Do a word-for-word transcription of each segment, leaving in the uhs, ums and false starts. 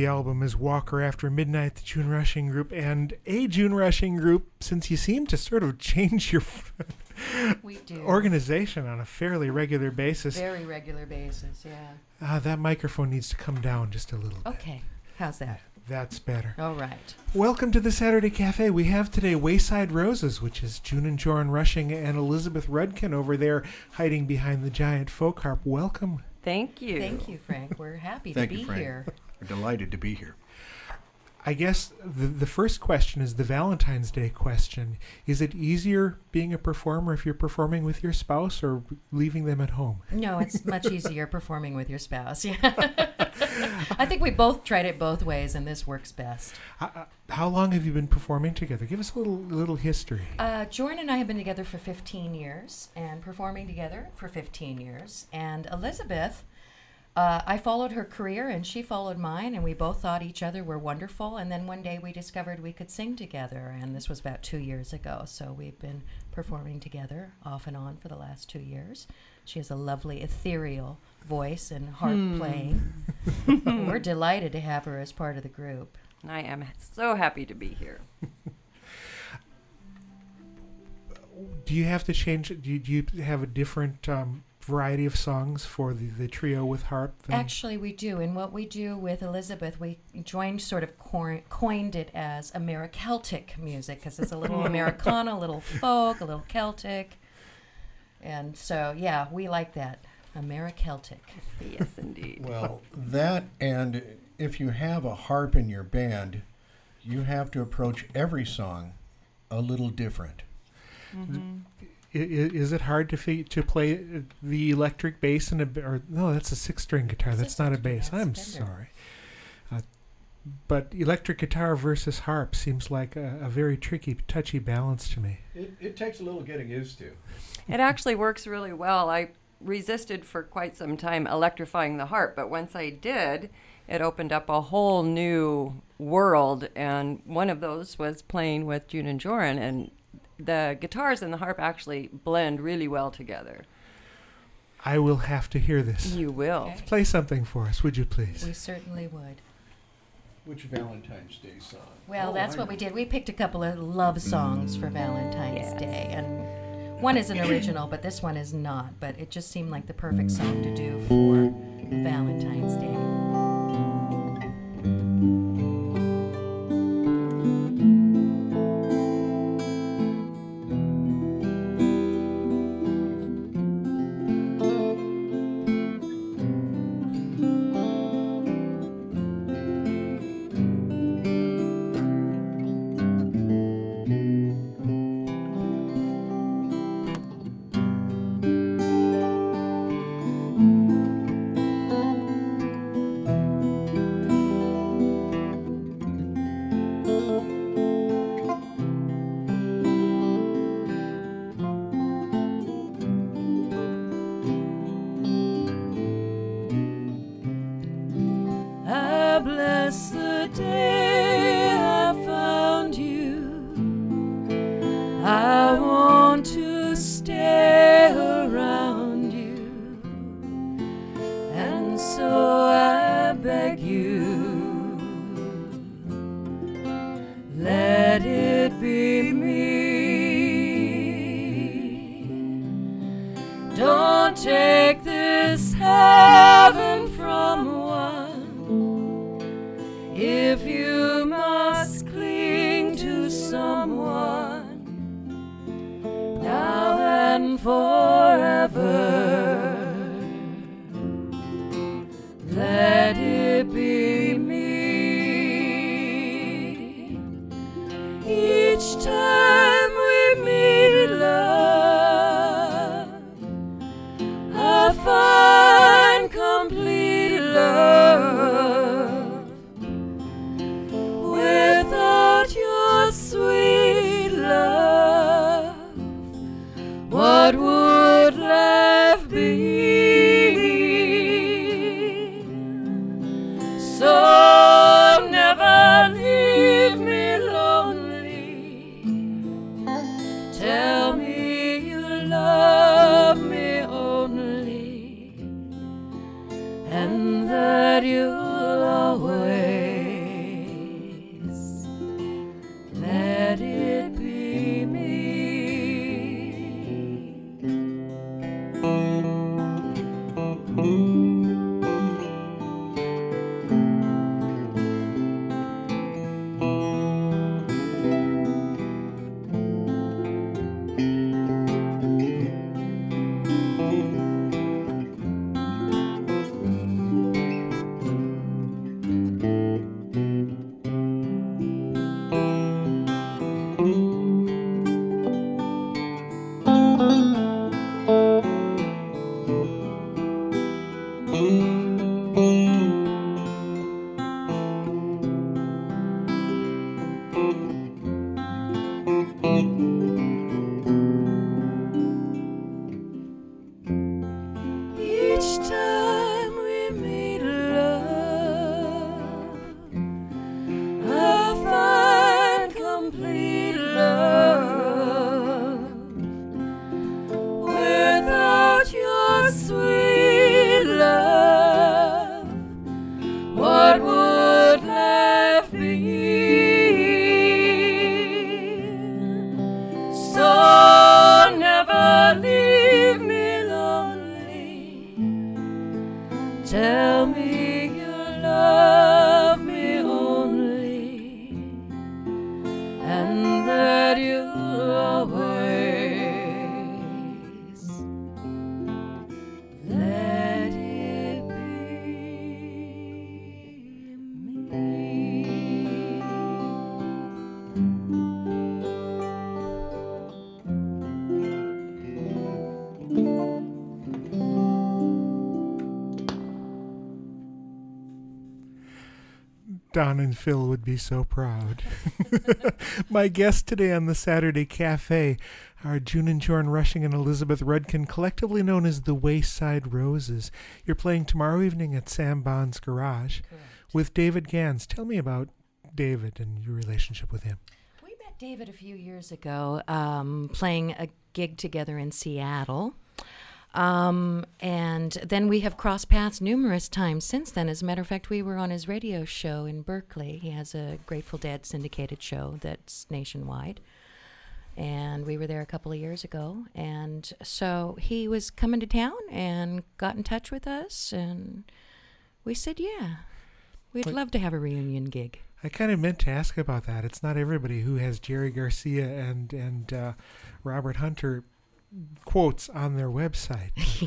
the album is Walker After Midnight, the June Rushing Group, and a June Rushing Group, since you seem to sort of change your we do. organization on a fairly regular basis. Very regular basis, yeah. Uh, that microphone needs to come down just a little bit. Okay, how's that? That's better. All right. Welcome to the Saturday Cafe. We have today Wayside Roses, which is June and Joran Rushing and Elizabeth Rudkin over there hiding behind the giant folk harp. Welcome. Thank you. Thank you, Frank. We're happy Thank to be you, Frank. here. We're delighted to be here. I guess the the first question is the Valentine's Day question. Is it easier being a performer if you're performing with your spouse or leaving them at home? No, it's much easier performing with your spouse. Yeah. I think we both tried it both ways, and this works best. Uh, how long have you been performing together? Give us a little little history. Uh, Jordan and I have been together for fifteen years and performing together for fifteen years. And Elizabeth, uh, I followed her career and she followed mine, and we both thought each other were wonderful. And then one day we discovered we could sing together, and this was about two years ago. So we've been performing together off and on for the last two years. She has a lovely ethereal voice and harp Hmm. playing. We're delighted to have her as part of the group. I am so happy to be here. Do you have to change it? Do you, do you have a different um, variety of songs for the, the trio with harp? Than Actually, we do. And what we do with Elizabeth, we joined, sort of coin, coined it as Americeltic music, because it's a little Americana, a little folk, a little Celtic. And so, yeah, we like that. Americeltic. Yes, indeed. Well, that, and if you have a harp in your band, you have to approach every song a little different. Mm-hmm. I- i- is it hard to fi- to play uh, the electric bass in a ba- or no? That's a six-string guitar. It's a That's not a six-string, bass. that's I'm Fender. sorry. Uh, but electric guitar versus harp seems like a, a very tricky, touchy balance to me. It, it takes a little getting used to. It actually works really well. I resisted for quite some time electrifying the harp, but once I did, it opened up a whole new world, and one of those was playing with June and Joran, and the guitars and the harp actually blend really well together. I will have to hear this. You will. Okay. Play something for us, would you please? We certainly would. Which Valentine's Day song? Well, Oh, that's I what know. we did. We picked a couple of love songs for Valentine's Yes. Day, and one is an original, but this one is not. But it just seemed like the perfect song to do for Valentine's Day. I bless the day I found you. I want to stay around you, and so I beg you, let it be me. Don't take this heaven from one. If you must cling to someone now and forever, let it be me. Each time we meet, love, I find complete love. Without your sweet love, what would life be? So never leave me lonely. and that you'll always let it be me. Don and Phil would be so proud. My guests today on the Saturday Cafe are June and Jorn Rushing and Elizabeth Rudkin, collectively known as the Wayside Roses. You're playing tomorrow evening at Sam Bond's Garage Correct. with David Gans. Tell me about David and your relationship with him. We met David a few years ago, um, playing a gig together in Seattle. Um, and then we have crossed paths numerous times since then. As a matter of fact, we were on his radio show in Berkeley. He has a Grateful Dead syndicated show that's nationwide. And we were there a couple of years ago. And so he was coming to town and got in touch with us. And we said, yeah, we'd What- love to have a reunion gig. I kind of meant to ask about that. It's not everybody who has Jerry Garcia and, and uh, Robert Hunter quotes on their website.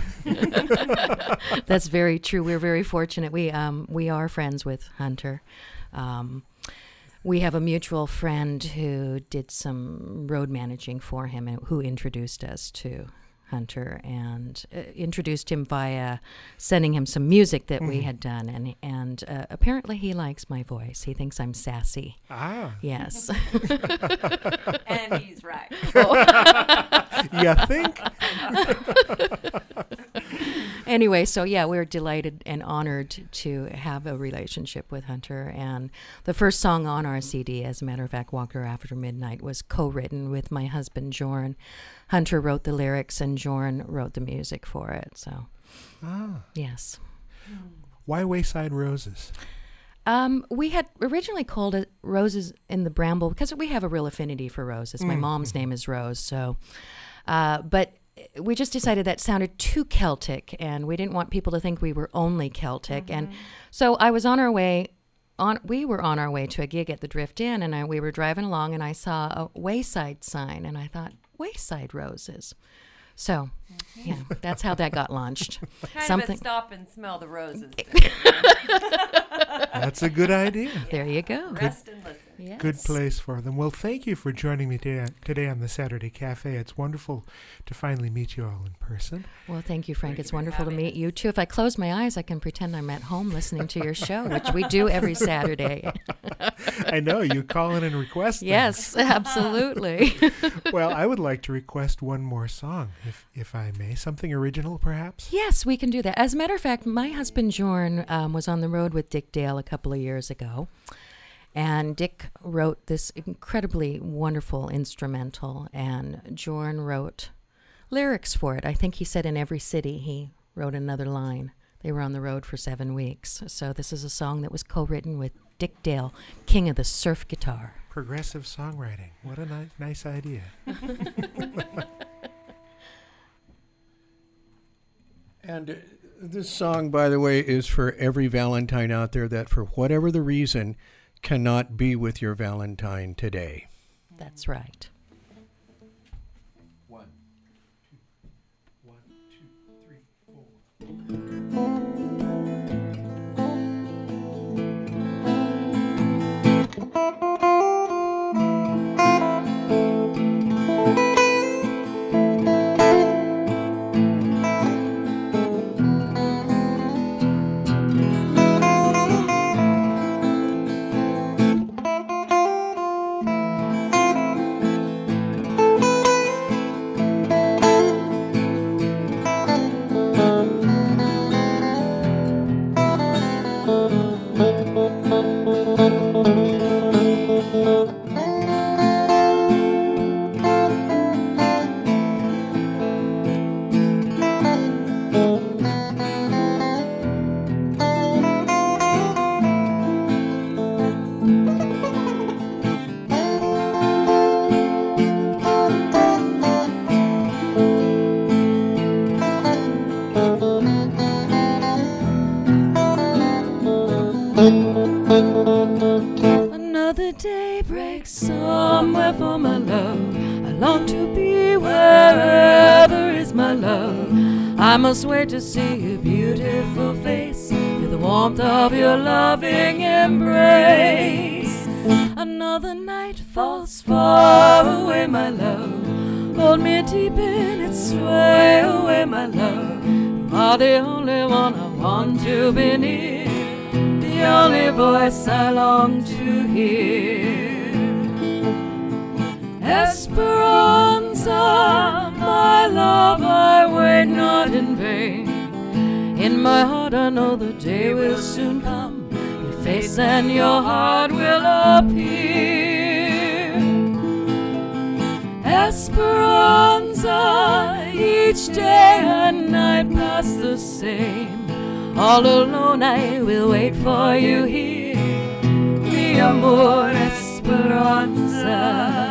That's very true. We're very fortunate. We um we are friends with Hunter. Um, we have a mutual friend who did some road managing for him, and who introduced us to Hunter and uh, introduced him via sending him some music that we Mhm. had done, and and uh, apparently he likes my voice. He thinks I'm sassy. Ah, Yes. And he's right. you think? Anyway, so yeah, we're delighted and honored to have a relationship with Hunter. And the first song on our C D, as a matter of fact, Walker After Midnight, was co-written with my husband, Jorn. Hunter wrote the lyrics and Jorn wrote the music for it. So, Ah, yes. why Wayside Roses? Um, we had originally called it Roses in the Bramble because we have a real affinity for roses. My Mm. mom's name is Rose, so, uh, but we just decided that sounded too Celtic, and we didn't want people to think we were only Celtic. And so I was on our way, on we were on our way to a gig at the Drift Inn, and I, we were driving along, and I saw a Wayside sign, and I thought, Wayside Roses. So, yeah, that's how that got launched. Kind Something- of a stop and smell the roses. That's a good idea. There you go. Rest and listen. Yes. Good place for them. Well, thank you for joining me today, today on the Saturday Cafe. It's wonderful to finally meet you all in person. Well, thank you, Frank. Thank It's you for wonderful to having meet you, too. If I close my eyes, I can pretend I'm at home listening to your show, which we do every Saturday. I know you call in and request things. Yes, absolutely. Well, I would like to request one more song, if if I may. Something original, perhaps? Yes, we can do that. As a matter of fact, my husband, Jorn, um, was on the road with Dick Dale a couple of years ago. And Dick wrote this incredibly wonderful instrumental, and Jorn wrote lyrics for it. I think he said in every city he wrote another line. They were on the road for seven weeks. So this is a song that was co-written with Dick Dale, king of the surf guitar. Progressive songwriting. What a ni- nice idea. And uh, this song, by the way, is for every Valentine out there that, for whatever the reason, cannot be with your Valentine today. That's right. One, two, one, two, three, four. Another day day breaks somewhere for my love. I long to be wherever is my love. I must wait to see your beautiful face with the warmth of your loving embrace. Another night falls far away, my love. Hold me deep in its sway away, my love. You are the only one I want to be near, the only voice I long to hear. Esperanza, my love, I wait not in vain. In my heart I know the day will soon come. Your face and your heart will appear. Esperanza, each day and night pass the same. All alone I will wait for you here. Mi amor, Esperanza.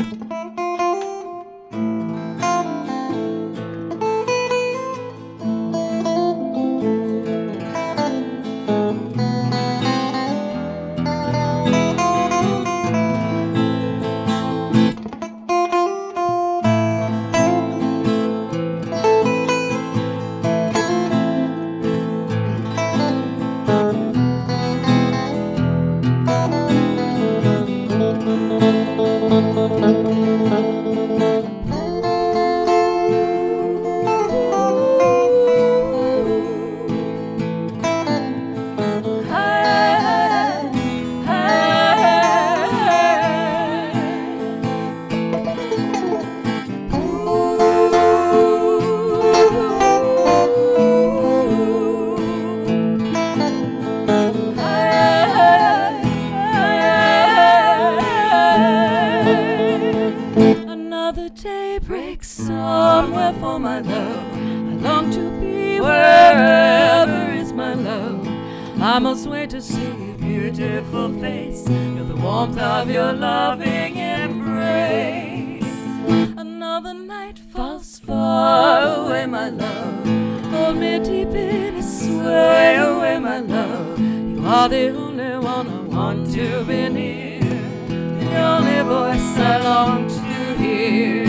Another day breaks somewhere for my love. I long to be wherever is my love. I must wait to see your beautiful face, feel the warmth of your loving embrace. Another night falls far away, my love. Hold me deep in its sway away, my love. You are the only one I want to be near, the only voice I long to hear.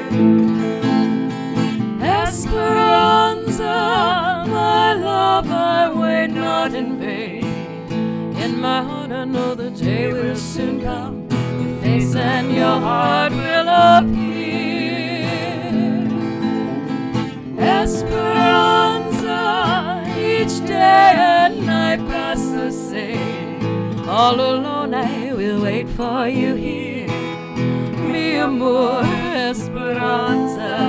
Esperanza, my love, I wait not in vain. In my heart I know the day will soon come. Your face and your heart will appear. Esperanza, each day and night pass the same. All alone I will wait for you here. Mi amor, Esperanza.